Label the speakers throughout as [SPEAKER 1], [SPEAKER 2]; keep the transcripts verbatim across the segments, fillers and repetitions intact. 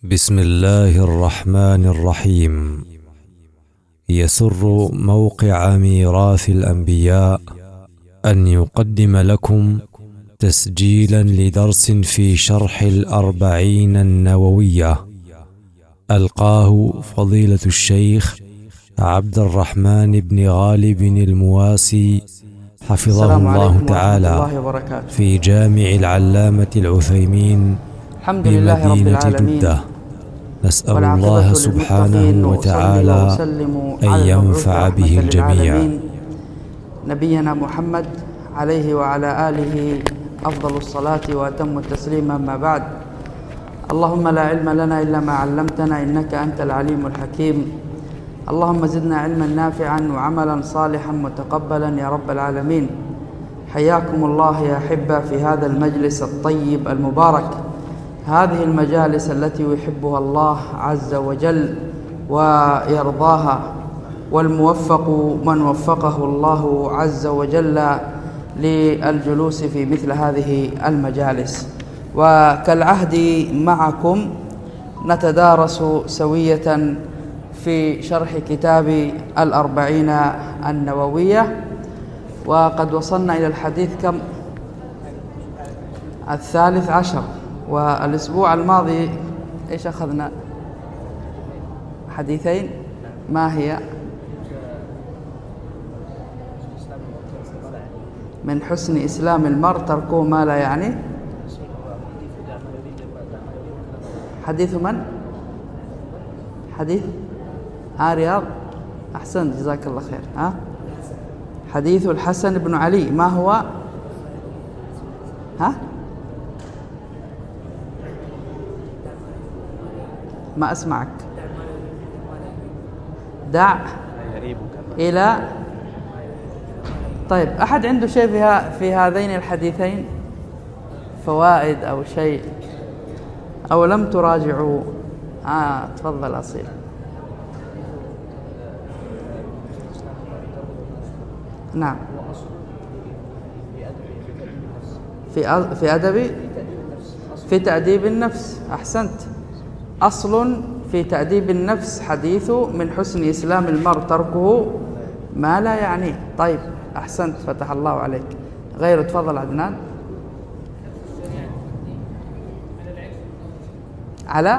[SPEAKER 1] بسم الله الرحمن الرحيم. يسر موقع ميراث الأنبياء أن يقدم لكم تسجيلا لدرس في شرح الأربعين النووية ألقاه فضيلة الشيخ عبد الرحمن بن غالب المواسي حفظه الله تعالى في جامع العلامة العثيمين بمدينة جدة. نسأل الله سبحانه وتعالى أن ينفع به الجميع.
[SPEAKER 2] نبينا محمد عليه وعلى آله أفضل الصلاة وأتم التسليم، أما بعد. اللهم لا علم لنا إلا ما علمتنا إنك أنت العليم الحكيم. اللهم زدنا علما نافعا وعملا صالحا متقبلا يا رب العالمين. حياكم الله يا أحبة في هذا المجلس الطيب المبارك، هذه المجالس التي يحبها الله عز وجل ويرضاها، والموفق من وفقه الله عز وجل للجلوس في مثل هذه المجالس. وكالعهد معكم نتدارس سوية في شرح كتاب الأربعين النووية، وقد وصلنا إلى الحديث كم؟ الثالث عشر. والأسبوع الماضي إيش أخذنا؟ حديثين. ما هي؟ من حسن إسلام المرء تركه ما لا يعني. حديث من؟ حديث ها رياض، أحسن جزاك الله خير. ها حديث الحسن بن علي، ما هو؟ ها ما أسمعك. دع إلى. طيب، أحد عنده شيء في, في هذين الحديثين فوائد أو شيء، أو لم تراجعوا؟ آه تفضل أصيل. نعم. في في أدب في تأديب النفس. أحسنت. أصل في تأديب النفس حديث من حسن إسلام المرء تركه ما لا يعنيه. طيب أحسنت، فتح الله عليك. غير تفضل عدنان. على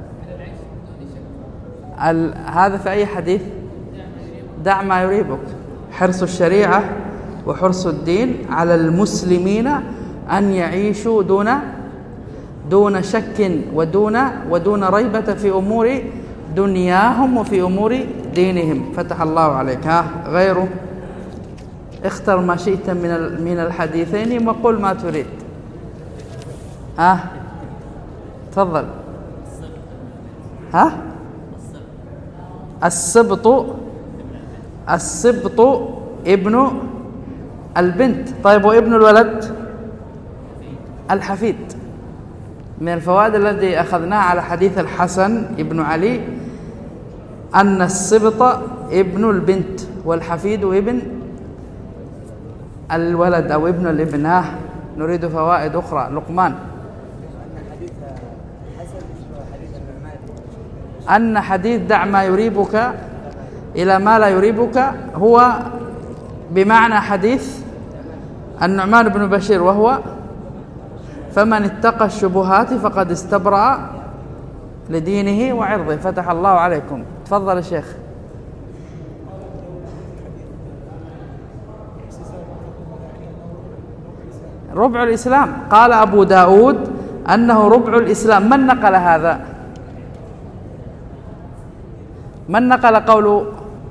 [SPEAKER 2] ال... هذا في أي حديث؟ دع ما يريبك. حرص الشريعة وحرص الدين على المسلمين أن يعيشوا دون دون شك ودون ودون ريبة في أمور دنياهم وفي أمور دينهم. فتح الله عليك. ها غيره، اختر ما شئت من من الحديثين وقل ما تريد. ها تفضل. ها السبط السبط ابن البنت. طيب، وابن الولد؟ الحفيد. من الفوائد التي أخذناها على حديث الحسن ابن علي أن السبط ابن البنت والحفيد ابن الولد أو ابن الابن. ها نريد فوائد أخرى. لقمان. أن حديث دع ما يريبك إلى ما لا يريبك هو بمعنى حديث النعمان بن بشير، وهو فمن اتقى الشبهات فقد استبرأ لدينه وعرضه. فتح الله عليكم. تفضل يا شيخ. ربع الإسلام. قال أبو داود أنه ربع الإسلام. من نقل هذا؟ من نقل قوله؟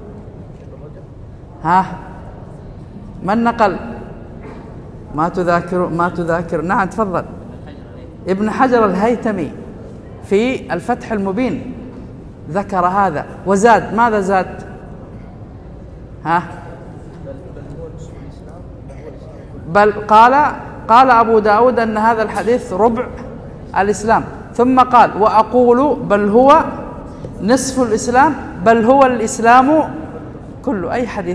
[SPEAKER 2] ها من نقل؟ ما تذاكر ما تذاكر نعم تفضل. ابن حجر الهيثمي في الفتح المبين ذكر هذا وزاد. ماذا زاد؟ ها بل قال قال أبو داود أن هذا الحديث ربع الإسلام، ثم قال وأقول بل هو نصف الإسلام، بل هو الإسلام كله. أي حديث؟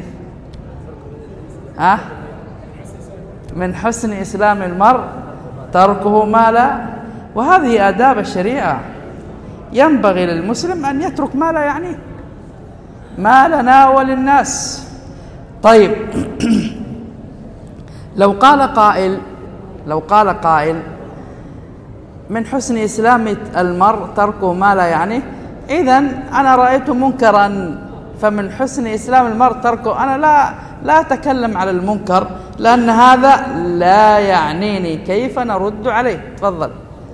[SPEAKER 2] ها من حسن إسلام المرء تركه ما لا. وهذه آداب الشريعة. ينبغي للمسلم أن يترك ما لا يعنيه، ما لنا وللناس. طيب لو قال قائل لو قال قائل من حسن إسلام المرء تركه ما لا يعنيه، إذن أنا رأيت منكرا فمن حسن إسلام المرء تركه، أنا لا لا أتكلم على المنكر لأن هذا لا يعنيني، كيف نرد عليه؟ تفضل.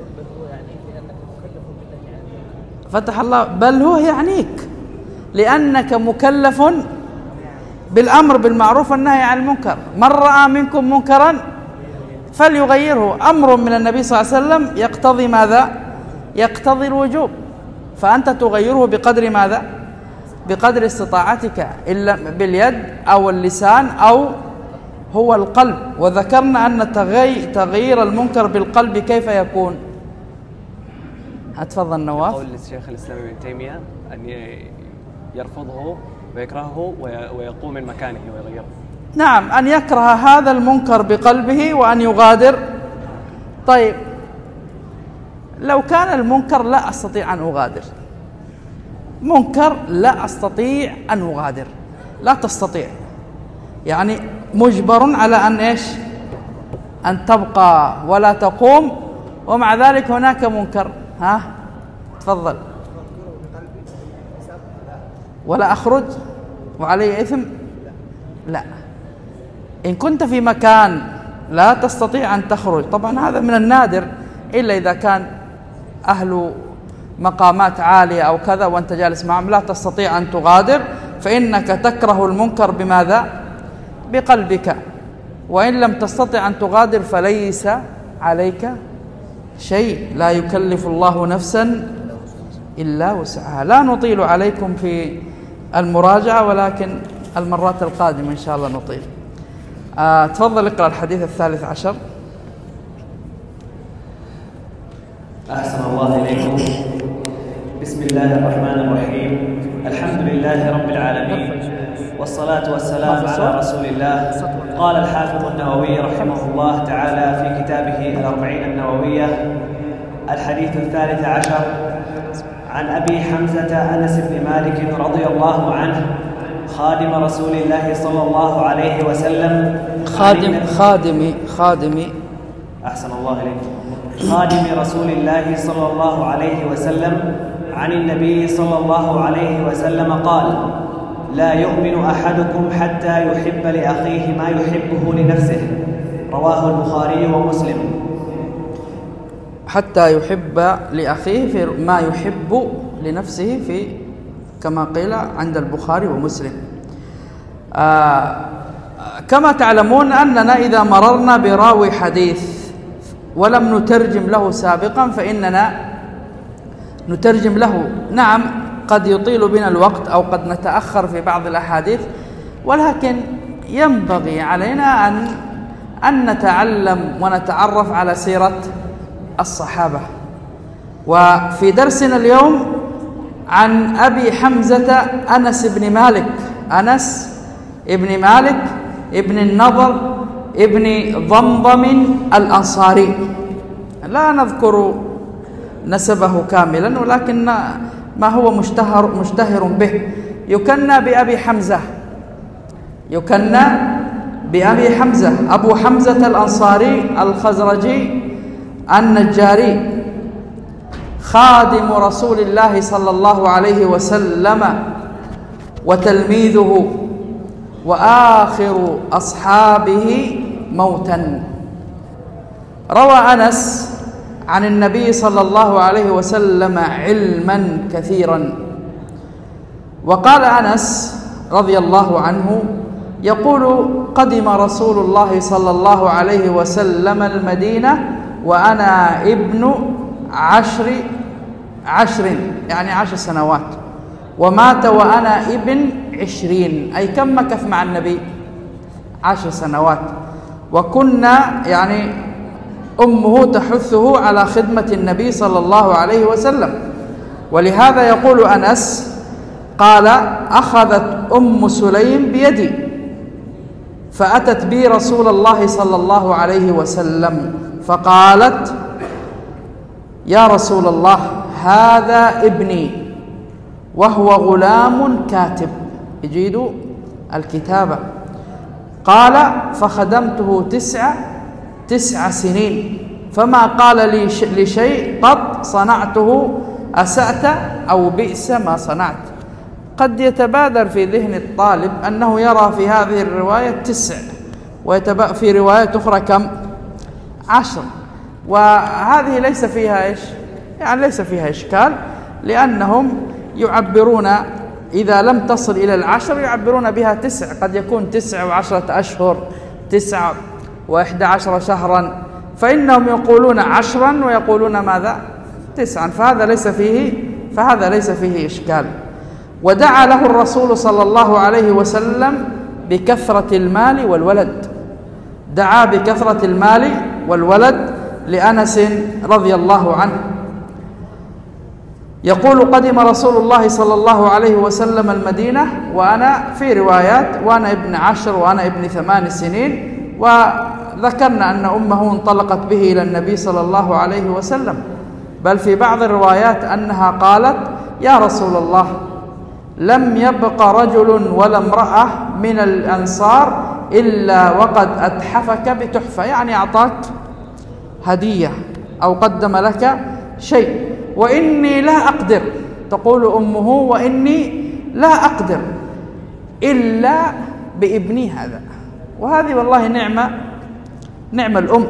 [SPEAKER 2] فتح الله. بل هو يعنيك لأنك مكلف بالأمر بالمعروف والنهي عن المنكر. من رأى منكم منكرا فليغيره، أمر من النبي صلى الله عليه وسلم يقتضي ماذا؟ يقتضي الوجوب، فأنت تغيره بقدر ماذا؟ بقدر استطاعتك، إلا باليد أو اللسان أو هو القلب. وذكرنا أن تغيير المنكر بالقلب كيف يكون؟ أتفضل نواف.
[SPEAKER 3] قول الشيخ الإسلام ابن تيمية أن يرفضه ويكرهه ويقوم من مكانه ويغيره.
[SPEAKER 2] نعم، أن يكره هذا المنكر بقلبه وأن يغادر. طيب لو كان المنكر لا أستطيع أن أغادر، منكر لا أستطيع أن أغادر، لا تستطيع، يعني مجبر على أن إيش؟ أن تبقى ولا تقوم، ومع ذلك هناك منكر. ها تفضل. ولا أخرج وعلي إثم؟ لا. إن كنت في مكان لا تستطيع أن تخرج، طبعا هذا من النادر إلا إذا كان أهل مقامات عالية أو كذا وأنت جالس معهم، لا تستطيع أن تغادر، فإنك تكره المنكر بماذا؟ بقلبك. وإن لم تستطع أن تغادر فليس عليك شيء، لا يكلف الله نفسا إلا وسعها. لا نطيل عليكم في المراجعة، ولكن المرات القادمة إن شاء الله نطيل. آه تفضل اقرأ الحديث الثالث عشر.
[SPEAKER 4] أحسن الله إليكم. بسم الله الرحمن الرحيم. الحمد لله رب العالمين، والصلاة والسلام على رسول الله. قال الحافظ النووي رحمه الله تعالى في كتابه الأربعين النووية: الحديث الثالث عشر عن أبي حمزة أنس بن مالك رضي الله عنه خادم رسول الله صلى الله عليه وسلم.
[SPEAKER 2] خادم خادمي خادمي
[SPEAKER 4] أحسن الله إليكم. خادم رسول الله صلى الله عليه وسلم عن النبي صلى الله عليه وسلم قال: لا يؤمن أحدكم حتى يحب لأخيه ما يحبه لنفسه. رواه البخاري ومسلم.
[SPEAKER 2] حتى يحب لأخيه في ما يحب لنفسه، في كما قيل عند البخاري ومسلم. آه كما تعلمون أننا إذا مررنا براوي حديث ولم نترجم له سابقا فإننا نترجم له. نعم قد يطيل بنا الوقت أو قد نتأخر في بعض الأحاديث، ولكن ينبغي علينا أن أن نتعلم ونتعرف على سيرة الصحابة. وفي درسنا اليوم عن أبي حمزة أنس بن مالك، أنس ابن مالك ابن النضر ابن ضمضم الأنصاري. لا نذكر نسبه كاملا، ولكن ما هو مشتهر مشتهر به يكنى بأبي حمزة، يكنى بأبي حمزة، أبو حمزة الأنصاري الخزرجي النجاري، خادم رسول الله صلى الله عليه وسلم وتلميذه، وآخر أصحابه موتا. روى أنس عن النبي صلى الله عليه وسلم علما كثيرا. وقال أنس رضي الله عنه يقول: قدم رسول الله صلى الله عليه وسلم المدينة وأنا ابن عشر عشر يعني عشر سنوات، ومات وأنا ابن عشرين، أي كم مكث مع النبي؟ عشر سنوات. وكنا يعني أمه تحثه على خدمة النبي صلى الله عليه وسلم، ولهذا يقول أنس قال: أخذت أم سليم بيدي فأتت بي رسول الله صلى الله عليه وسلم فقالت: يا رسول الله، هذا ابني وهو غلام كاتب يجيد الكتابة. قال فخدمته تسع تسع سنين فما قال لي لشيء قط صنعته أسأت أو بئس ما صنعت. قد يتبادر في ذهن الطالب أنه يرى في هذه الرواية تسع وفي رواية أخرى كم؟ عشر، وهذه ليس فيها إيش؟ يعني ليس فيها إشكال، لأنهم يعبرون إذا لم تصل إلى العشر يعبرون بها تسع، قد يكون تسع وعشرة أشهر، تسع وإحدى عشر شهرا، فإنهم يقولون عشرا ويقولون ماذا؟ تسعا، فهذا ليس فيه فهذا ليس فيه إشكال. ودعا له الرسول صلى الله عليه وسلم بكثرة المال والولد، دعا بكثرة المال والولد لأنس رضي الله عنه. يقول قدم رسول الله صلى الله عليه وسلم المدينة وأنا في روايات وأنا ابن عشر وأنا ابن ثمان سنين، وذكرنا أن أمه انطلقت به إلى النبي صلى الله عليه وسلم، بل في بعض الروايات أنها قالت يا رسول الله لم يبق رجل ولا امرأة من الأنصار إلا وقد أتحفك بتحفة، يعني أعطاك هدية أو قدم لك شيء، وإني لا أقدر، تقول أمه وإني لا أقدر إلا بابني هذا. وهذه والله نعمة نعم الأم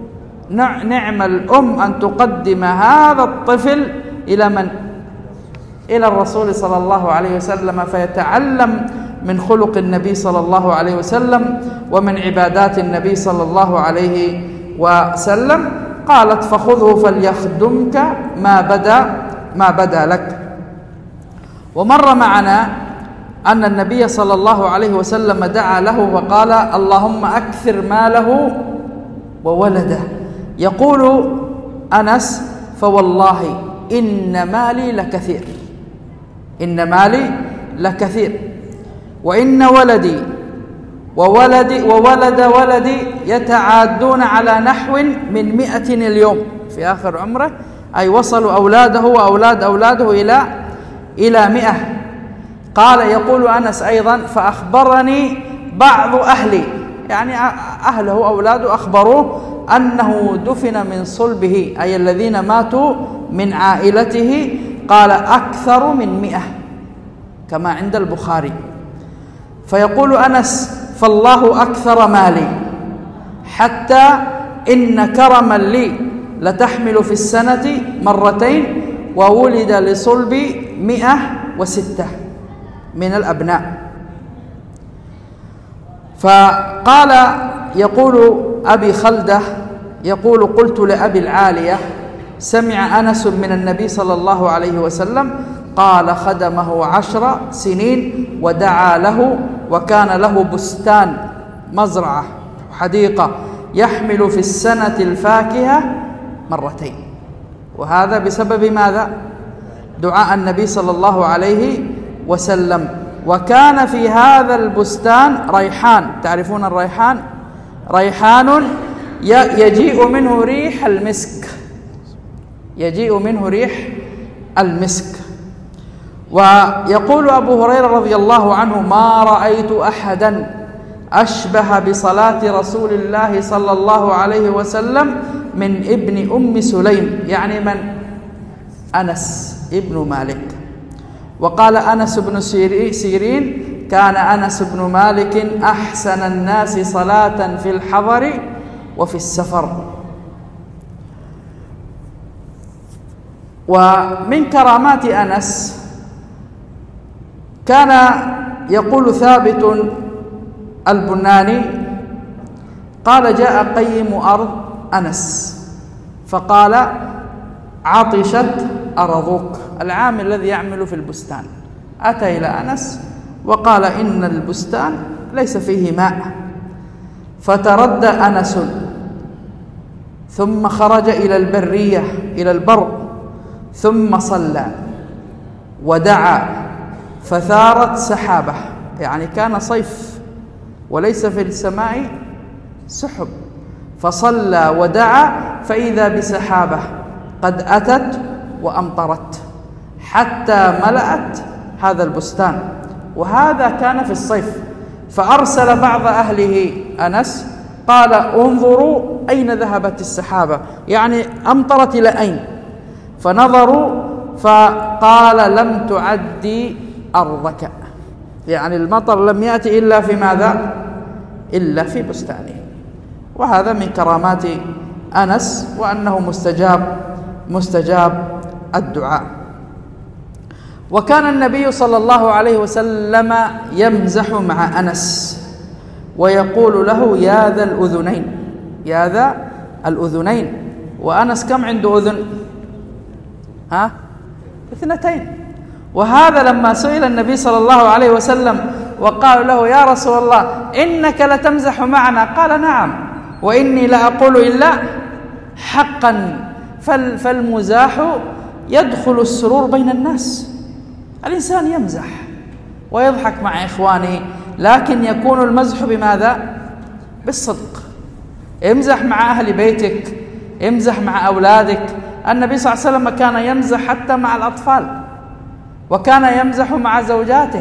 [SPEAKER 2] نعم الأم أن تقدم هذا الطفل إلى من؟ إلى الرسول صلى الله عليه وسلم، فيتعلم من خلق النبي صلى الله عليه وسلم ومن عبادات النبي صلى الله عليه وسلم. قالت فخذه فليخدمك ما بدا ما بدا لك. ومر معنا أن النبي صلى الله عليه وسلم دعا له وقال اللهم أكثر ماله وولده. يقول أنس فوالله إن مالي لكثير إن مالي لكثير وإن ولدي وولدي وولد ولدي يتعادون على نحو من مئة اليوم في آخر عمره، أي وصلوا أولاده وأولاد أولاده إلى إلى مئة. قال يقول أنس أيضا فأخبرني بعض أهلي، يعني أهله أولاده أخبروه أنه دفن من صلبه، أي الذين ماتوا من عائلته، قال أكثر من مئة كما عند البخاري. فيقول أنس فالله أكثر مالي حتى إن كرما لي لتحمل في السنة مرتين، وولد لصلبي مئة وستة من الأبناء. فقال يقول أبي خلدة يقول قلت لأبي العالية سمع أنس من النبي صلى الله عليه وسلم قال خدمه عشر سنين ودعا له، وكان له بستان مزرعة حديقة يحمل في السنة الفاكهة مرتين، وهذا بسبب ماذا؟ دعاء النبي صلى الله عليه وسلم. وكان في هذا البستان ريحان، تعرفون الريحان؟ ريحان يجيء منه ريح المسك يجيء منه ريح المسك. ويقول أبو هريرة رضي الله عنه ما رأيت أحدا أشبه بصلاة رسول الله صلى الله عليه وسلم من ابن أم سليم، يعني من؟ أنس ابن مالك. وقال أنس بن سيرين كان أنس بن مالك أحسن الناس صلاة في الحضر وفي السفر. ومن كرامات أنس كان يقول ثابت البناني قال جاء قيم أرض أنس فقال عطشت أرضك، العامل الذي يعمل في البستان أتى إلى أنس وقال إن البستان ليس فيه ماء، فتردى أنس ثم خرج إلى البرية إلى البر ثم صلى ودعا فثارت سحابة، يعني كان صيف وليس في السماء سحب، فصلى ودعا فإذا بسحابة قد أتت وأمطرت حتى ملأت هذا البستان، وهذا كان في الصيف. فأرسل بعض أهله أنس قال انظروا أين ذهبت السحابة، يعني أمطرت إلى أين؟ فنظروا فقال لم تعدي أرضك، يعني المطر لم يأتي إلا في ماذا؟ إلا في بستانه. وهذا من كرامات أنس، وأنه مستجاب مستجاب الدعاء. وكان النبي صلى الله عليه وسلم يمزح مع أنس ويقول له يا ذا الأذنين، يا ذا الأذنين. وأنس كم عنده أذن؟ ها؟ اثنتين. وهذا لما سئل النبي صلى الله عليه وسلم وقال له يا رسول الله إنك لتمزح معنا، قال نعم وإني لا أقول إلا حقا. فالمزاح يدخل السرور بين الناس، الإنسان يمزح ويضحك مع إخوانه، لكن يكون المزح بماذا؟ بالصدق. امزح مع أهل بيتك، امزح مع أولادك. النبي صلى الله عليه وسلم كان يمزح حتى مع الأطفال، وكان يمزح مع زوجاته،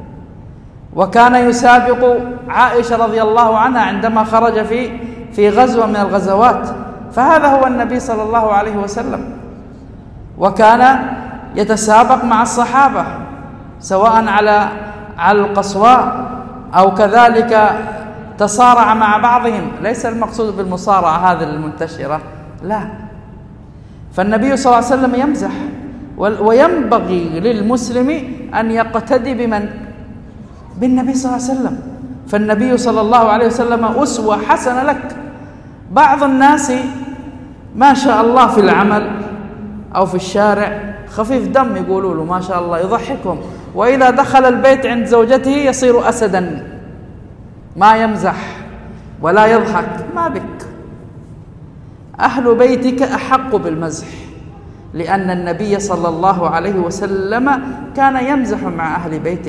[SPEAKER 2] وكان يسابق عائشة رضي الله عنها عندما خرج في في غزوة من الغزوات، فهذا هو النبي صلى الله عليه وسلم. وكان يتسابق مع الصحابة سواء على على القصواء أو كذلك تصارع مع بعضهم، ليس المقصود بالمصارعة هذه المنتشرة، لا. فالنبي صلى الله عليه وسلم يمزح، وينبغي للمسلم أن يقتدي بمن؟ بالنبي صلى الله عليه وسلم. فالنبي صلى الله عليه وسلم أسوة حسنة لك. بعض الناس ما شاء الله في العمل أو في الشارع خفيف دم، يقولوا له ما شاء الله، يضحكهم، وإذا دخل البيت عند زوجته يصير أسدا، ما يمزح ولا يضحك. ما بك، أهل بيتك أحق بالمزح، لأن النبي صلى الله عليه وسلم كان يمزح مع أهل بيته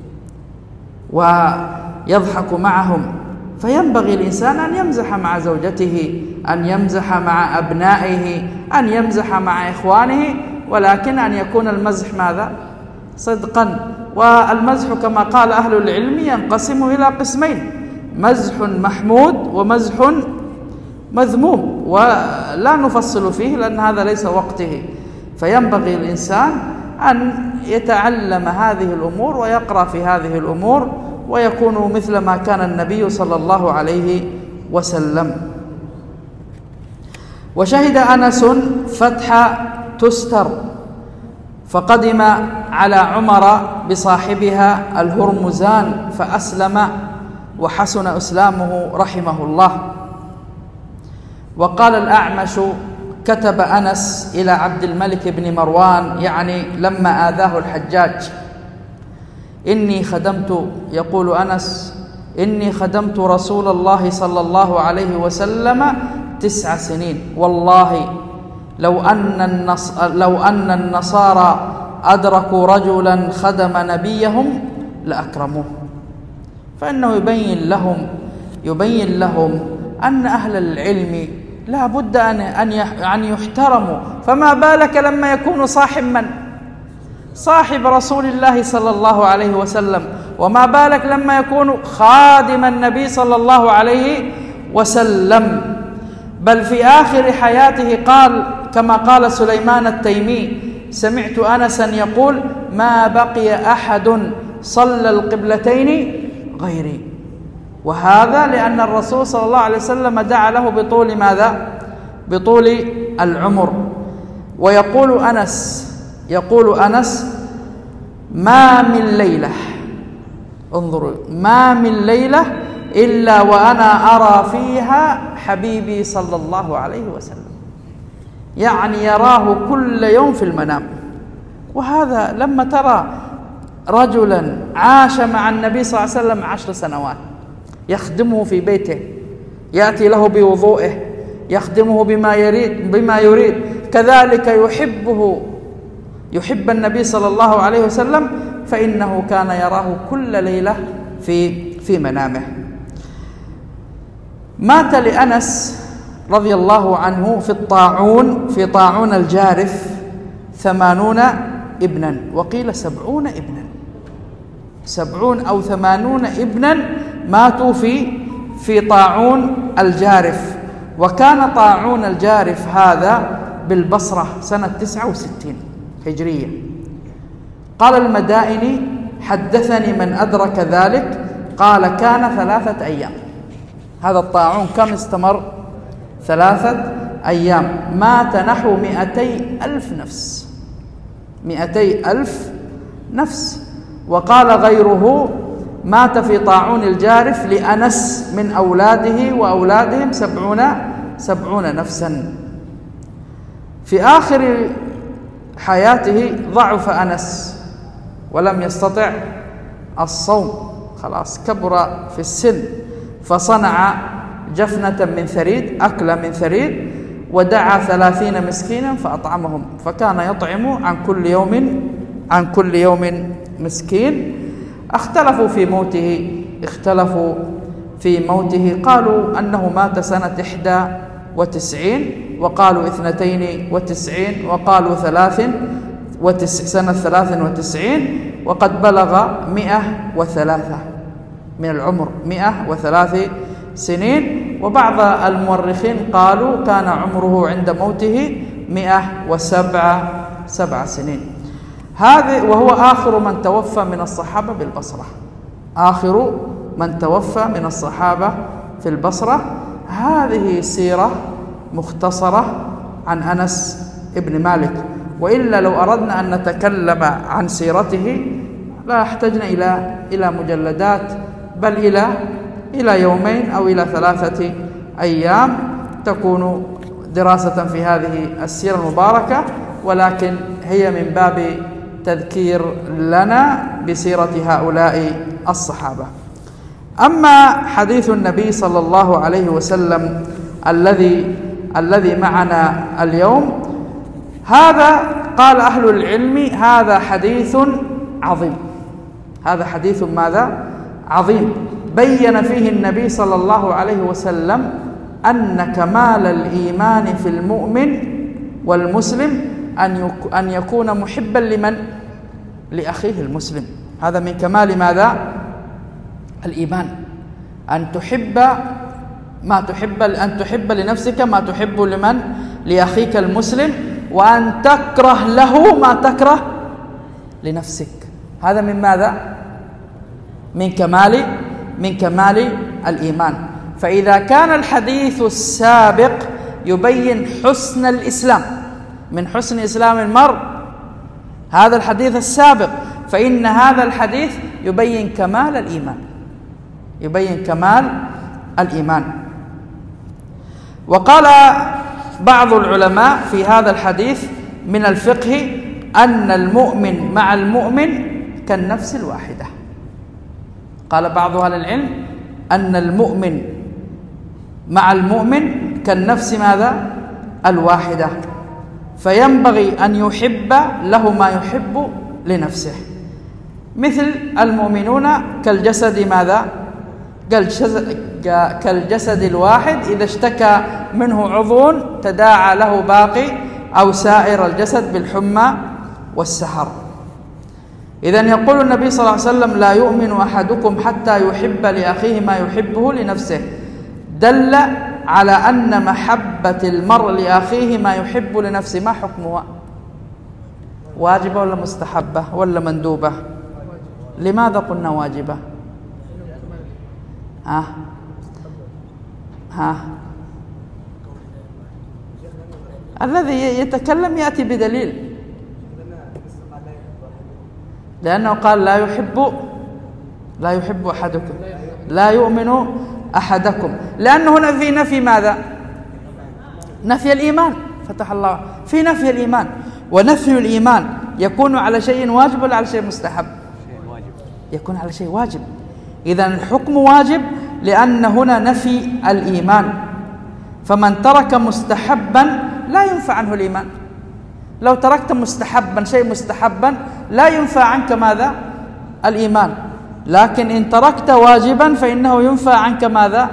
[SPEAKER 2] ويضحك معهم. فينبغي الإنسان أن يمزح مع زوجته، أن يمزح مع أبنائه، أن يمزح مع إخوانه، ولكن أن يكون المزح ماذا؟ صدقا. والمزح كما قال أهل العلم ينقسم إلى قسمين: مزح محمود ومزح مذموم، ولا نفصل فيه لأن هذا ليس وقته. فينبغي الإنسان أن يتعلم هذه الأمور ويقرأ في هذه الأمور، ويكون مثل ما كان النبي صلى الله عليه وسلم. وشهد أنس فتح تستر، فقدم على عمر بصاحبها الهرمزان فأسلم وحسن إسلامه رحمه الله. وقال الأعمش: كتب أنس إلى عبد الملك بن مروان، يعني لما آذاه الحجاج: إني خدمت، يقول أنس: إني خدمت رسول الله صلى الله عليه وسلم تسع سنين، والله لو أن النص لو أن النصارى أدركوا رجلا خدم نبيهم لأكرموه. فإنه يبين لهم يبين لهم أن أهل العلم لا بد أن أن يحترموا، فما بالك لما يكون صاحب من؟ صاحب رسول الله صلى الله عليه وسلم، وما بالك لما يكون خادم النبي صلى الله عليه وسلم. بل في آخر حياته قال كما قال سليمان التيمي: سمعت أنسا يقول: ما بقي أحد صلى القبلتين غيري. وهذا لأن الرسول صلى الله عليه وسلم دعا له بطول ماذا؟ بطول العمر. ويقول أنس يقول أنس: ما من ليلة، انظروا، ما من ليلة إلا وأنا أرى فيها حبيبي صلى الله عليه وسلم، يعني يراه كل يوم في المنام. وهذا لما ترى رجلا عاش مع النبي صلى الله عليه وسلم عشر سنوات، يخدمه في بيته، يأتي له بوضوئه، يخدمه بما يريد بما يريد كذلك يحبه يحب النبي صلى الله عليه وسلم، فإنه كان يراه كل ليلة في في منامه. مات لأنس رضي الله عنه في الطاعون في طاعون الجارف ثمانون ابنا، وقيل سبعون ابنا، سبعون أو ثمانون ابنا ماتوا في في طاعون الجارف. وكان طاعون الجارف هذا بالبصرة سنة تسعة وستين هجرية. قال المدائني: حدثني من أدرك ذلك، قال كان ثلاثة أيام. هذا الطاعون كم استمر؟ ثلاثة أيام. مات نحو مئتي ألف نفس، مئتي ألف نفس. وقال غيره: مات في طاعون الجارف لأنس من أولاده وأولادهم سبعون سبعون نفسا. في آخر حياته ضعف أنس ولم يستطع الصوم، خلاص كبر في السن، فصنع جفنة من ثريد، أكل من ثريد، ودعا ثلاثين مسكينا فأطعمهم، فكان يطعم عن كل يوم عن كل يوم مسكين. اختلفوا في موته اختلفوا في موته قالوا أنه مات سنة إحدى وتسعين، وقالوا اثنتين وتسعين، وقالوا ثلاث وتسع سنة ثلاث وتسعين، وقد بلغ مئة وثلاثة من العمر، مئة وثلاث سنين. وبعض المؤرخين قالوا كان عمره عند موته مئة وسبع سبع سنين. هذا وهو آخر من توفى من الصحابة بالبصرة، آخر من توفى من الصحابة في البصرة. هذه سيرة مختصرة عن أنس ابن مالك، وإلا لو أردنا أن نتكلم عن سيرته لا احتجنا إلى إلى مجلدات، بل إلى إلى يومين أو إلى ثلاثة أيام تكون دراسة في هذه السيرة المباركة، ولكن هي من باب تذكير لنا بسيرة هؤلاء الصحابة. أما حديث النبي صلى الله عليه وسلم الذي الذي معنا اليوم، هذا قال أهل العلم هذا حديث عظيم. هذا حديث ماذا؟ عظيم. بين فيه النبي صلى الله عليه وسلم أن كمال الإيمان في المؤمن والمسلم أن أن يكون محبا لمن؟ لأخيه المسلم. هذا من كمال ماذا؟ الإيمان، أن تحب ما تحب أن تحب لنفسك ما تحب لمن؟ لأخيك المسلم، وأن تكره له ما تكره لنفسك. هذا من ماذا؟ من كمال من كمال الإيمان. فإذا كان الحديث السابق يبين حسن الإسلام، من حسن إسلام المرء هذا الحديث السابق، فإن هذا الحديث يبين كمال الإيمان، يبين كمال الإيمان. وقال بعض العلماء في هذا الحديث من الفقه أن المؤمن مع المؤمن كالنفس الواحدة. قال بعض أهل العلم أن المؤمن مع المؤمن كالنفس ماذا؟ الواحدة، فينبغي أن يحب له ما يحب لنفسه. مثل المؤمنون كالجسد ماذا؟ كالجسد الواحد، إذا اشتكى منه عضو تداعى له باقي أو سائر الجسد بالحمى والسحر. إذن يقول النبي صلى الله عليه وسلم: لا يؤمن أحدكم حتى يحب لأخيه ما يحبه لنفسه. دل على أن محبة المرء لأخيه ما يحب لنفسه ما حكمها؟ واجبة ولا مستحبة ولا مندوبة؟ لماذا قلنا واجبة؟ ها ها الذي يتكلم يأتي بدليل، لأنه قال لا يحب لا يحب أحدكم، لا يؤمن أحدكم، لأنه هنا في نفي ماذا؟ نفي الإيمان. فتح الله، في نفي الإيمان، ونفي الإيمان يكون على شيء واجب ولا على شيء مستحب؟ يكون على شيء واجب. إذن الحكم واجب لأن هنا نفي الإيمان، فمن ترك مستحبا لا ينفع عنه الإيمان. لو تركت مستحبا شيء مستحبا لا ينفع عنك ماذا؟ الإيمان. لكن إن تركت واجبا فإنه ينفع عنك ماذا؟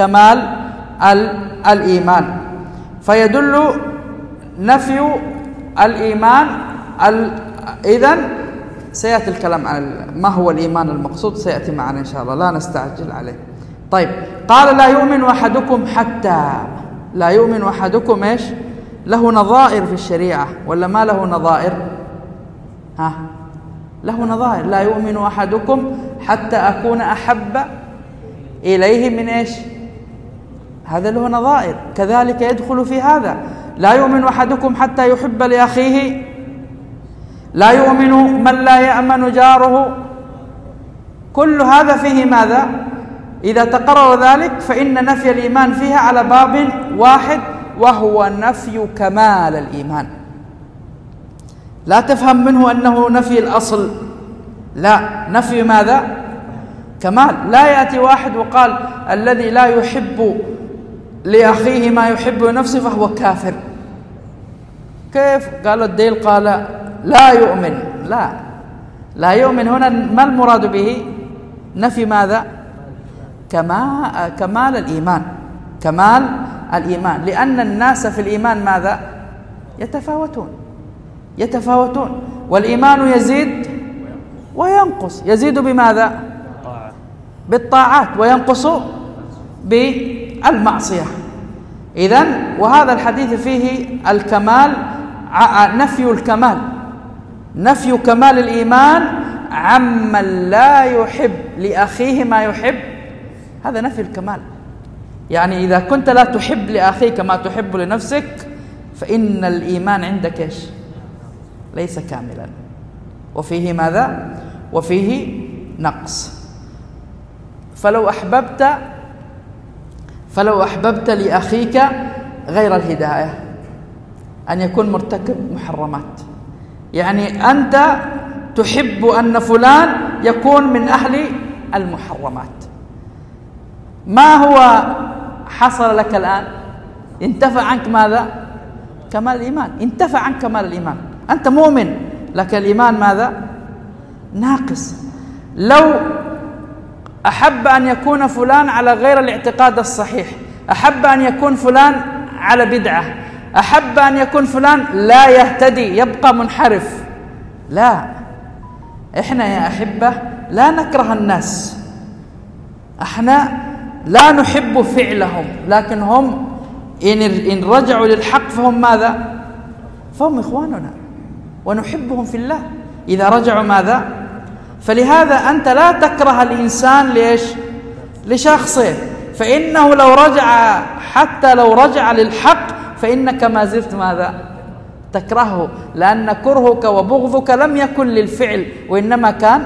[SPEAKER 2] كمال الإيمان. فيدل نفي الإيمان ال... إذن سيأتي الكلام عن ما هو الإيمان المقصود، سيأتي معنا إن شاء الله، لا نستعجل عليه. طيب، قال لا يؤمن أحدكم حتى، لا يؤمن أحدكم إيش؟ له نظائر في الشريعة ولا ما له نظائر؟ ها، له نظائر. لا يؤمن أحدكم حتى أكون أحب إليه من إيش؟ هذا له نظائر. كذلك يدخل في هذا لا يؤمن أحدكم حتى يحب لأخيه، لا يؤمن من لا يأمن جاره. كل هذا فيه ماذا؟ إذا تقرر ذلك فإن نفي الإيمان فيها على باب واحد، وهو نفي كمال الإيمان. لا تفهم منه أنه نفي الأصل، لا، نفي ماذا؟ كمال. لا يأتي واحد وقال الذي لا يحب لأخيه ما يحب لنفسه فهو كافر. كيف؟ قالوا الدليل قال لا يؤمن. لا، لا يؤمن هنا ما المراد به؟ نفي ماذا؟ كمال, كمال الإيمان، كمال الإيمان. لأن الناس في الإيمان ماذا؟ يتفاوتون، يتفاوتون. والإيمان يزيد وينقص. يزيد بماذا؟ بالطاعات، وينقص بالمعصية. إذن وهذا الحديث فيه الكمال، نفي الكمال، نفي كمال الإيمان عمن لا يحب لأخيه ما يحب. هذا نفي الكمال. يعني إذا كنت لا تحب لأخيك ما تحب لنفسك فإن الإيمان عندك إيش؟ ليس كاملا، وفيه ماذا؟ وفيه نقص. فلو أحببت فلو أحببت لأخيك غير الهداية أن يكون مرتكب محرمات، يعني أنت تحب أن فلان يكون من أهل المحرمات، ما هو حصل لك الآن؟ انتفى عنك ماذا؟ كمال الإيمان. انتفى عنك كمال الإيمان. أنت مؤمن لكن الإيمان ماذا؟ ناقص. لو أحب أن يكون فلان على غير الاعتقاد الصحيح، أحب أن يكون فلان على بدعة، أحب أن يكون فلان لا يهتدي يبقى منحرف، لا، إحنا يا أحبة لا نكره الناس، إحنا لا نحب فعلهم، لكن هم إن رجعوا للحق فهم ماذا؟ فهم إخواننا ونحبهم في الله إذا رجعوا ماذا؟ فلهذا أنت لا تكره الإنسان ليش؟ لشخصه، فإنه لو رجع، حتى لو رجع للحق فإنك ما زلت ماذا؟ تكرهه، لأن كرهك وبغضك لم يكن للفعل وإنما كان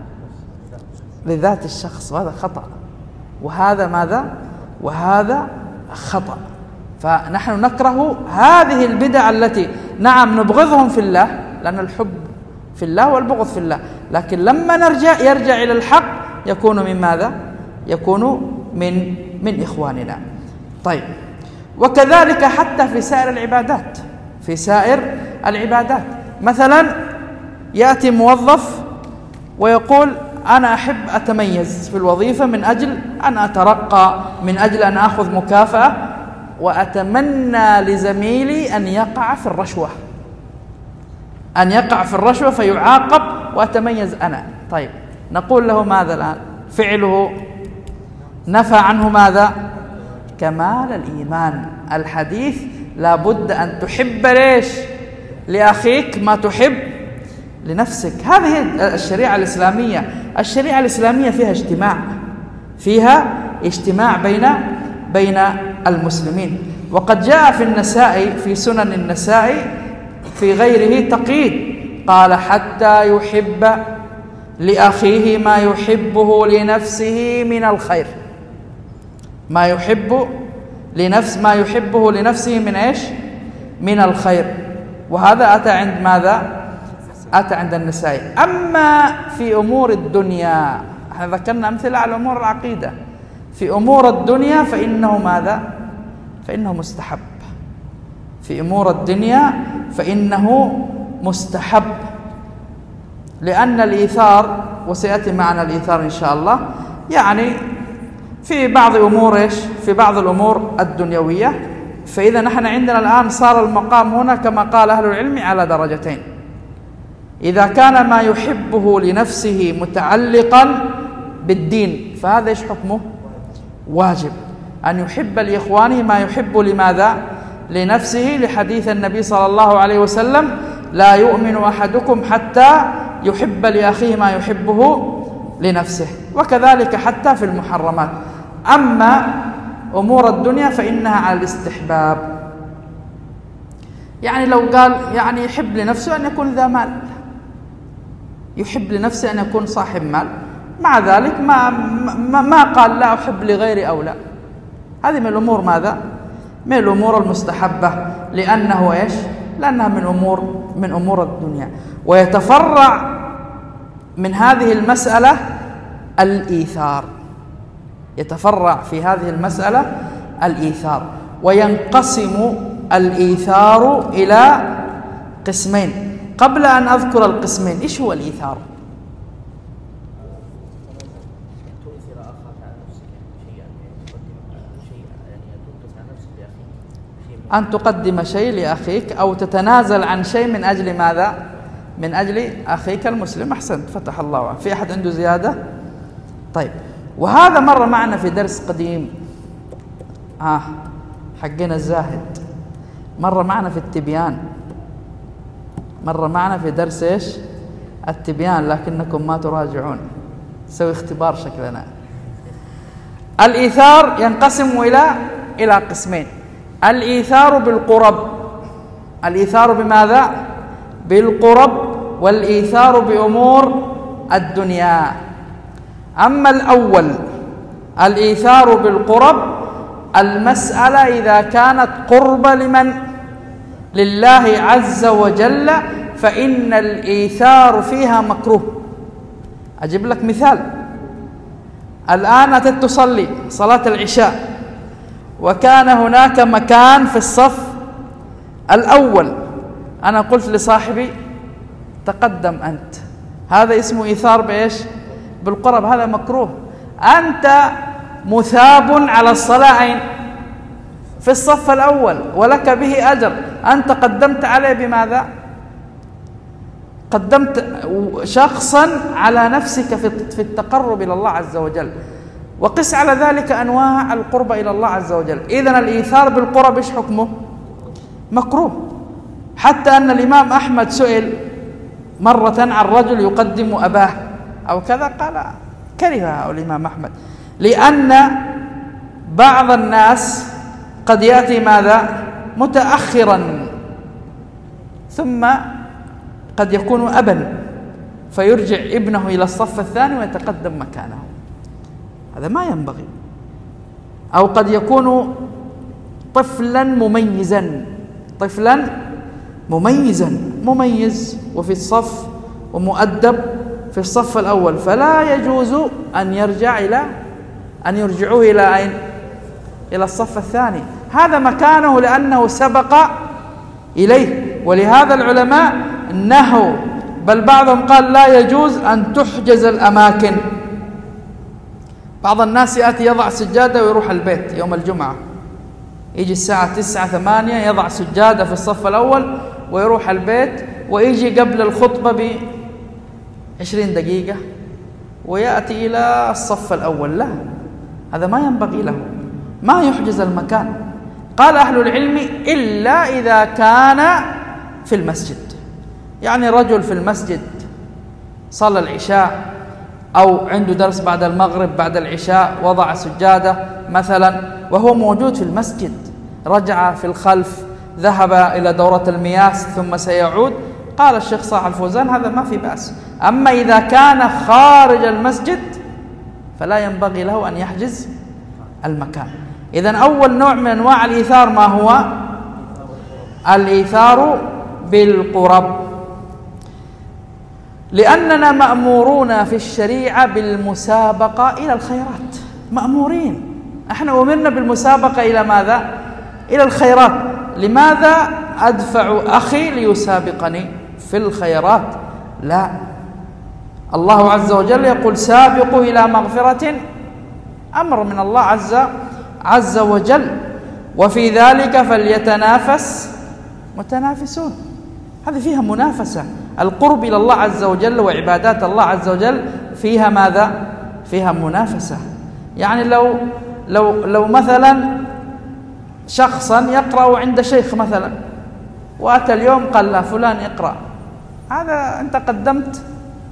[SPEAKER 2] لذات الشخص، وهذا خطأ، وهذا ماذا؟ وهذا خطأ. فنحن نكره هذه البدع التي نعم نبغضهم في الله، لأن الحب في الله والبغض في الله، لكن لما نرجع يرجع إلى الحق يكون من ماذا؟ يكون من من إخواننا. طيب، وكذلك حتى في سائر العبادات، في سائر العبادات مثلا يأتي موظف ويقول أنا أحب أتميز في الوظيفة من أجل أن أترقى، من أجل أن أخذ مكافأة، وأتمنى لزميلي أن يقع في الرشوة، أن يقع في الرشوة فيعاقب وأتميز أنا. طيب، نقول له ماذا الآن؟ فعله نفى عنه ماذا؟ كمال الإيمان. الحديث لابد أن تحب ليش؟ لأخيك ما تحب لنفسك. هذه الشريعة الإسلامية. الشريعة الإسلامية فيها اجتماع، فيها اجتماع بين بين المسلمين. وقد جاء في النسائي، في سنن النسائي في غيره تقييد، قال حتى يحب لأخيه ما يحبه لنفسه من الخير، ما يحب لنفس ما يحبه لنفسه من ايش؟ من الخير. وهذا أتى عند ماذا؟ أتى عند النسائي. أما في أمور الدنيا، احنا ذكرنا أمثلة على أمور العقيدة، في أمور الدنيا فإنه ماذا؟ فإنه مستحب. في أمور الدنيا فإنه مستحب، لأن الإيثار، وسيأتي معنا الإيثار إن شاء الله، يعني في بعض أمور إيش؟ في بعض الأمور الدنيوية فإذا نحن عندنا الآن صار المقام هنا كما قال أهل العلم على درجتين. إذا كان ما يحبه لنفسه متعلقا بالدين فهذا إيش حكمه؟ واجب أن يحب لإخوانه ما يحب لماذا؟ لنفسه، لحديث النبي صلى الله عليه وسلم: لا يؤمن أحدكم حتى يحب لأخيه ما يحبه لنفسه. وكذلك حتى في المحرمات. أما أمور الدنيا فإنها على الاستحباب. يعني لو قال يعني يحب لنفسه أن يكون ذا مال، يحب لنفسه أن يكون صاحب مال، مع ذلك ما, ما, ما قال لا أحب لغيري أو لا. هذه من الأمور ماذا؟ من الأمور المستحبة، لأنه إيش؟ لأنها من أمور من أمور الدنيا. ويتفرع من هذه المسألة الإيثار، يتفرع في هذه المسألة الإيثار. وينقسم الإيثار إلى قسمين. قبل أن أذكر القسمين، إيش هو الإيثار؟ أن تقدم شيء لأخيك أو تتنازل عن شيء من أجل ماذا؟ من أجل أخيك المسلم. أحسنت، فتح الله عنك. في أحد عنده زيادة؟ طيب، وهذا مر معنا في درس قديم آه حقنا الزاهد، مر معنا في التبيان، مر معنا في درس إيش؟ التبيان، لكنكم ما تراجعون. سوي اختبار شكلنا. الإيثار ينقسم إلى إلى قسمين: الإيثار بالقرب، الإيثار بماذا؟ بالقرب، والإيثار بأمور الدنيا. أما الأول الإيثار بالقرب، المسألة إذا كانت قرب لمن؟ لله عز وجل، فإن الإيثار فيها مكروه. أجيب لك مثال. الآن أتت تصلي صلاة العشاء، وكان هناك مكان في الصف الأول، أنا قلت لصاحبي تقدم أنت. هذا اسمه إيثار بإيش؟ بالقرب. هذا مكروه. أنت مثاب على الصلاة أين؟ في الصف الأول، ولك به أجر. أنت قدمت عليه بماذا؟ قدمت شخصا على نفسك في التقرب إلى الله عز وجل. وقس على ذلك أنواع القرب إلى الله عز وجل. إذن الإيثار بالقرب إيش حكمه؟ مكروه. حتى أن الإمام أحمد سئل مرة عن رجل يقدم أباه أو كذا، قال كرهها الإمام أحمد، لأن بعض الناس قد يأتي ماذا؟ متأخرا، ثم قد يكون أبا، فيرجع ابنه إلى الصف الثاني ويتقدم مكانه. هذا ما ينبغي. أو قد يكون طفلا مميزا، طفلا مميزا مميز وفي الصف ومؤدب في الصف الأول، فلا يجوز أن يرجع إلى أن يرجعوه إلى أين؟ إلى الصف الثاني. هذا مكانه لأنه سبق إليه. ولهذا العلماء نهوا، بل بعضهم قال لا يجوز أن تحجز الأماكن. بعض الناس يأتي يضع سجادة ويروح البيت يوم الجمعة، يجي الساعة تسعة ثمانية يضع سجادة في الصف الأول ويروح البيت، ويجي قبل الخطبة بعشرين دقيقة ويأتي إلى الصف الأول. لا، هذا ما ينبغي له، ما يحجز المكان. قال أهل العلم إلا إذا كان في المسجد. يعني رجل في المسجد صلى العشاء أو عنده درس بعد المغرب بعد العشاء، وضع سجادة مثلا وهو موجود في المسجد، رجع في الخلف، ذهب إلى دورة المياه ثم سيعود، قال الشيخ صالح الفوزان هذا ما في بأس. أما إذا كان خارج المسجد فلا ينبغي له أن يحجز المكان. إذن أول نوع من أنواع الإيثار ما هو؟ الإيثار بالقرب. لأننا مأمورون في الشريعة بالمسابقة إلى الخيرات، مأمورين. احنا أمرنا بالمسابقة إلى ماذا؟ إلى الخيرات. لماذا أدفع أخي ليسابقني في الخيرات؟ لا، الله عز وجل يقول سابقوا إلى مغفرة، أمر من الله عز عز وجل. وفي ذلك فليتنافس متنافسون. هذه فيها منافسة. القرب إلى الله عز وجل وعبادات الله عز وجل فيها ماذا؟ فيها منافسة. يعني لو لو لو مثلا شخصا يقرأ عند شيخ مثلا، وأتى اليوم قال له فلان اقرأ، هذا أنت قدمت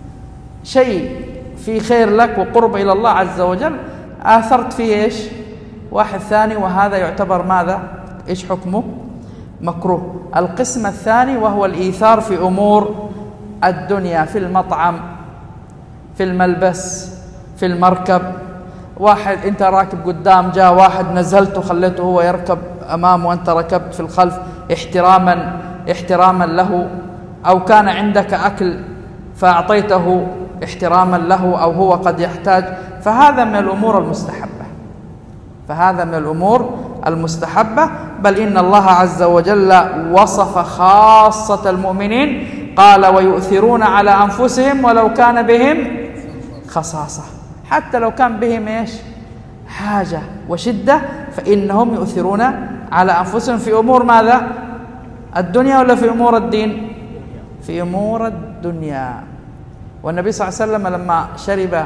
[SPEAKER 2] شيء في خير لك وقرب إلى الله عز وجل، آثرت فيه إيش؟ واحد ثاني، وهذا يعتبر ماذا؟ إيش حكمه؟ مكروه. القسم الثاني وهو الإيثار في أمور الدنيا، في المطعم، في الملبس، في المركب. واحد أنت راكب قدام، جاء واحد نزلت وخليته هو يركب أمام وأنت ركبت في الخلف احتراما احتراما له، أو كان عندك أكل فأعطيته احتراما له، أو هو قد يحتاج، فهذا من الأمور المستحبة فهذا من الأمور المستحبة. بل إن الله عز وجل وصف خاصة المؤمنين، قال ويؤثرون على أنفسهم ولو كان بهم خصاصة، حتى لو كان بهم إيش؟ حاجة وشدة، فإنهم يؤثرون على أنفسهم في أمور ماذا؟ الدنيا ولا في أمور الدين؟ في أمور الدنيا. والنبي صلى الله عليه وسلم لما شرب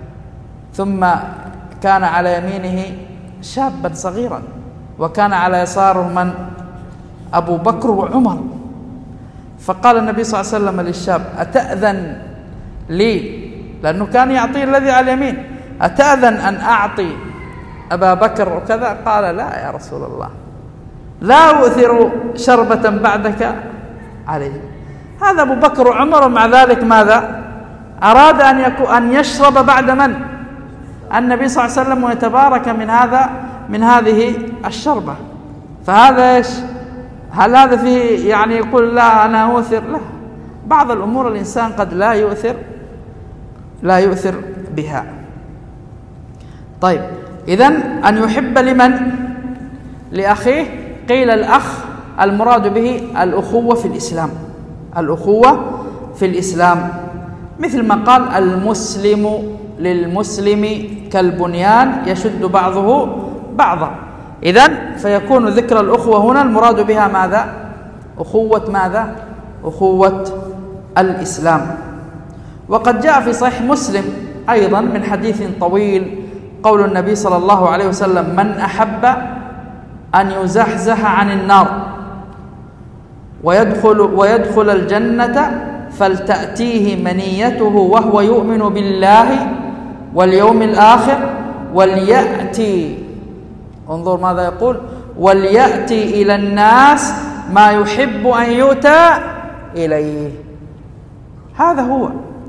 [SPEAKER 2] ثم كان على يمينه شابا صغيرا، وكان على يساره من؟ أبو بكر وعمر، فقال النبي صلى الله عليه وسلم للشاب أتأذن لي، لأنه كان يعطي الذي على اليمين، أتأذن أن أعطي أبا بكر وكذا؟ قال لا يا رسول الله، لا أؤثر شربة بعدك عليه. هذا أبو بكر وعمر، ومع ذلك ماذا؟ أراد أن يكون أن يشرب بعد من؟ النبي صلى الله عليه وسلم، ويتبارك من هذا من هذه الشربة. فهذا إيش؟ هل هذا فيه يعني يقول لا أنا أؤثر؟ لا، بعض الأمور الإنسان قد لا يؤثر لا يؤثر بها. طيب، إذن أن يحب لمن؟ لأخيه. قيل الأخ المراد به الأخوة في الإسلام، الأخوة في الإسلام، مثل ما قال المسلم للمسلم كالبنيان يشد بعضه بعضا. إذن فيكون ذكر الأخوة هنا المراد بها ماذا؟ أخوة ماذا؟ أخوة الإسلام. وقد جاء في صحيح مسلم أيضا من حديث طويل قول النبي صلى الله عليه وسلم من أحب أن يزحزح عن النار ويدخل, ويدخل الجنة فلتأتيه منيته وهو يؤمن بالله واليوم الآخر وليأتي، انظر ماذا يقول، وليأتي إلى الناس ما يحب أن يؤتى إليه. هذا هو.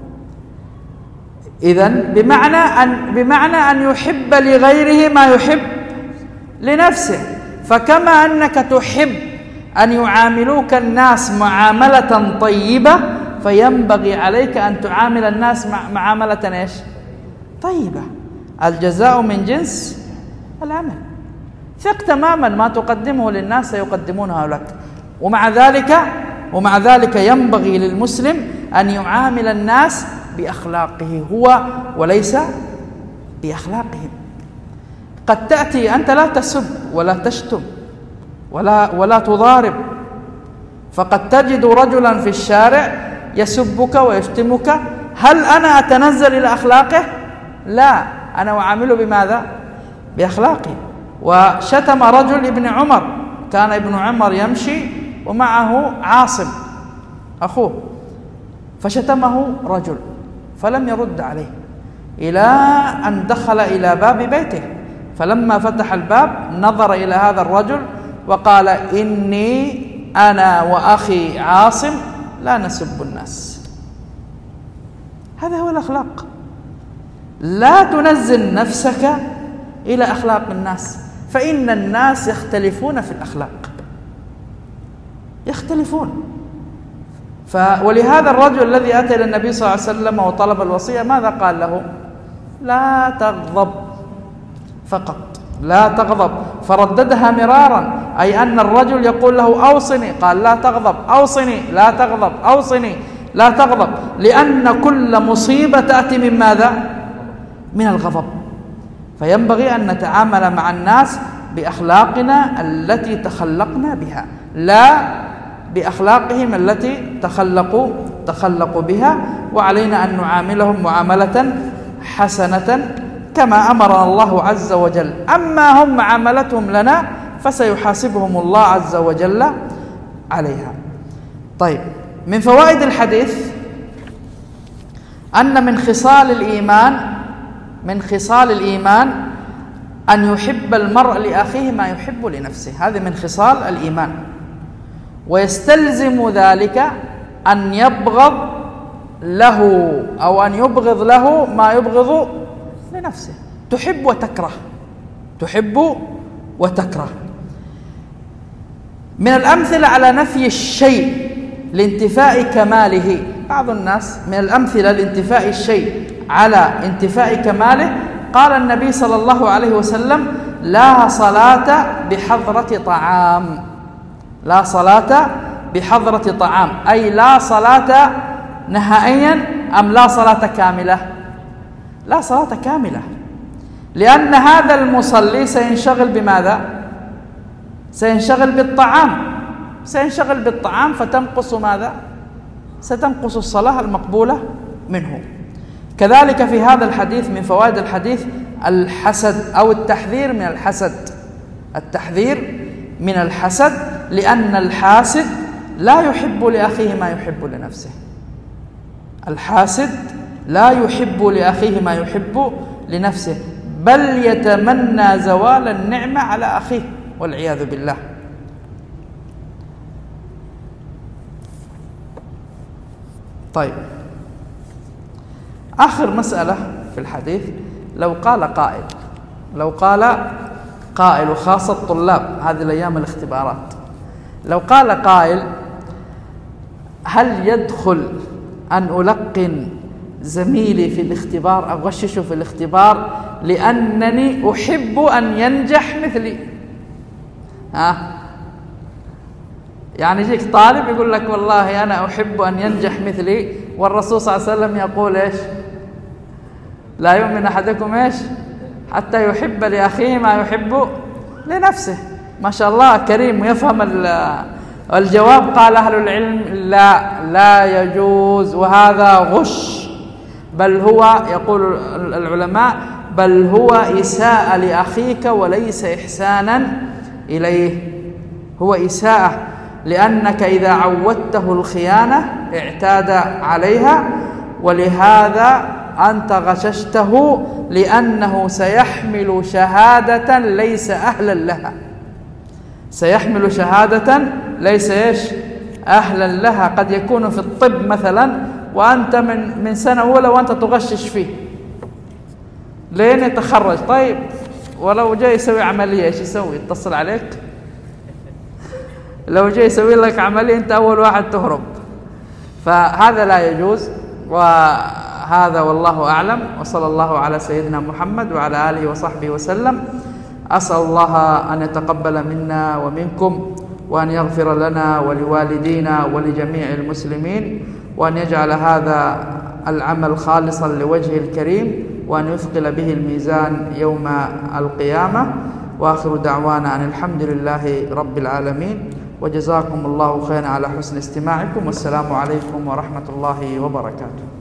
[SPEAKER 2] إذن بمعنى أن بمعنى أن يحب لغيره ما يحب لنفسه. فكما أنك تحب أن يعاملوك الناس معاملة طيبة، فينبغي عليك أن تعامل الناس معاملة إيش؟ طيبة. الجزاء من جنس العمل. ثق تماما ما تقدمه للناس سيقدمونه لك. ومع ذلك ومع ذلك ينبغي للمسلم أن يعامل الناس بأخلاقه هو وليس بأخلاقهم. قد تأتي أنت لا تسب ولا تشتم ولا ولا تضارب، فقد تجد رجلا في الشارع يسبك ويشتمك، هل أنا أتنزل إلى أخلاقه؟ لا، أنا أعامله بماذا؟ بأخلاقه. وشتم رجل ابن عمر، كان ابن عمر يمشي ومعه عاصم أخوه، فشتمه رجل فلم يرد عليه إلى أن دخل إلى باب بيته، فلما فتح الباب نظر إلى هذا الرجل وقال إني أنا وأخي عاصم لا نسب الناس. هذا هو الأخلاق. لا تنزل نفسك إلى أخلاق الناس، فإن الناس يختلفون في الأخلاق، يختلفون. ف... ولهذا الرجل الذي أتى إلى النبي صلى الله عليه وسلم وطلب الوصية ماذا قال له؟ لا تغضب فقط، لا تغضب. فرددها مرارا، أي أن الرجل يقول له أوصني، قال لا تغضب، أوصني لا تغضب، أوصني لا تغضب، لأن كل مصيبة تأتي من ماذا؟ من الغضب. فينبغي أن نتعامل مع الناس بأخلاقنا التي تخلقنا بها، لا بأخلاقهم التي تخلقوا تخلقوا بها، وعلينا أن نعاملهم معاملة حسنة كما أمرنا الله عز وجل. أما هم معاملتهم لنا فسيحاسبهم الله عز وجل عليها. طيب، من فوائد الحديث أن من خصال الإيمان من خصال الإيمان أن يحب المرء لأخيه ما يحب لنفسه، هذه من خصال الإيمان، ويستلزم ذلك أن يبغض له أو أن يبغض له ما يبغض لنفسه. تحب وتكره، تحب وتكره. من الأمثلة على نفي الشيء لانتفاء كماله، بعض الناس من الأمثلة لانتفاء الشيء على انتفاء كماله، قال النبي صلى الله عليه وسلم: لا صلاة بحضرة طعام. لا صلاة بحضرة طعام، أي لا صلاة نهائيا أم لا صلاة كاملة؟ لا صلاة كاملة، لأن هذا المصلي سينشغل بماذا؟ سينشغل بالطعام، سينشغل بالطعام فتنقص ماذا؟ ستنقص الصلاة المقبولة منه. كذلك في هذا الحديث من فوائد الحديث الحسد أو التحذير من الحسد، التحذير من الحسد، لأن الحاسد لا يحب لأخيه ما يحب لنفسه. الحاسد لا يحب لأخيه ما يحب لنفسه، بل يتمنى زوال النعمة على أخيه والعياذ بالله. طيب، آخر مسألة في الحديث، لو قال قائل لو قال قائل وخاصة الطلاب هذه الأيام الاختبارات، لو قال قائل: هل يدخل أن ألقن زميلي في الاختبار، أغششه في الاختبار لأنني أحب أن ينجح مثلي؟ ها؟ يعني يجيك طالب يقول لك: والله أنا أحب أن ينجح مثلي، والرسول صلى الله عليه وسلم يقول إيش؟ لا يؤمن أحدكم إيش؟ حتى يحب لأخيه ما يحب لنفسه. ما شاء الله كريم ويفهم الجواب. قال أهل العلم: لا لا يجوز، وهذا غش، بل هو، يقول العلماء، بل هو إساءة لأخيك وليس إحسانا إليه، هو إساءة، لأنك إذا عودته الخيانة اعتاد عليها، ولهذا أنت غششته، لأنه سيحمل شهادة ليس أهلا لها، سيحمل شهادة ليس إيش أهلا لها. قد يكون في الطب مثلا وأنت من من سنة أولى وأنت تغشش فيه لين يتخرج. طيب، ولو جاي يسوي عملية إيش يسوي؟ يتصل عليك؟ لو جاي يسوي لك عملية أنت أول واحد تهرب. فهذا لا يجوز، وهذا والله أعلم. وصلى الله على سيدنا محمد وعلى آله وصحبه وسلم. أسأل الله أن يتقبل منا ومنكم، وأن يغفر لنا ولوالدينا ولجميع المسلمين، وأن يجعل هذا العمل خالصا لوجهه الكريم، وأن يثقل به الميزان يوم القيامة. وآخر دعوانا أن الحمد لله رب العالمين، وجزاكم الله خيرا على حسن استماعكم، والسلام عليكم ورحمة الله وبركاته.